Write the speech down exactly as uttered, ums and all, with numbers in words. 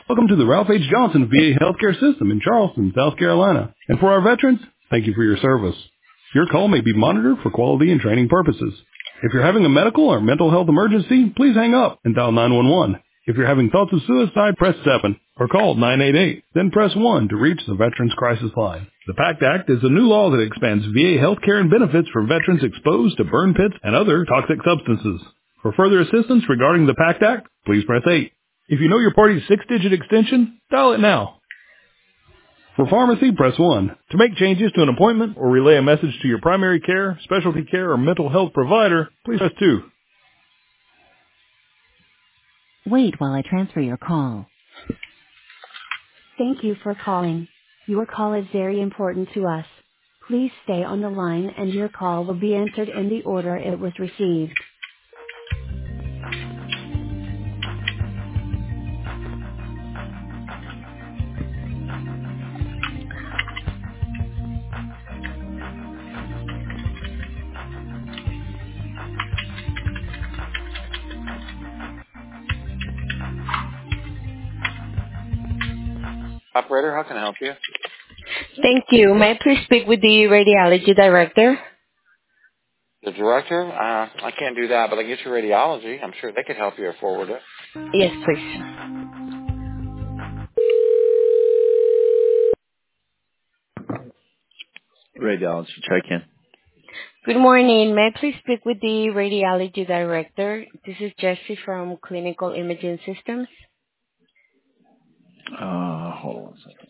Welcome to the Ralph H. Johnson V A Healthcare System in Charleston, South Carolina. And for our veterans, thank you for your service. Your call may be monitored for quality and training purposes. If you're having a medical or mental health emergency, please hang up and dial nine one one. If you're having thoughts of suicide, press seven or call nine eight eight. Then press one to reach the Veterans Crisis Line. The PACT Act is a new law that expands V A health care and benefits for veterans exposed to burn pits and other toxic substances. For further assistance regarding the PACT Act, please press eight. If you know your party's six-digit extension, dial it now. For pharmacy, press one. To make changes to an appointment or relay a message to your primary care, specialty care, or mental health provider, please press two. Wait while I transfer your call. Thank you for calling. Your call is very important to us. Please stay on the line and your call will be answered in the order it was received. Operator, how can I help you? Thank you. May I please speak with the radiology director? The director? Uh, I can't do that, but I can get you radiology. I'm sure they could help you or forward it. Yes, please. Radiology check-in. Good morning. May I please speak with the radiology director? This is Jessie from Clinical Imaging Systems. Uh, hold on a second.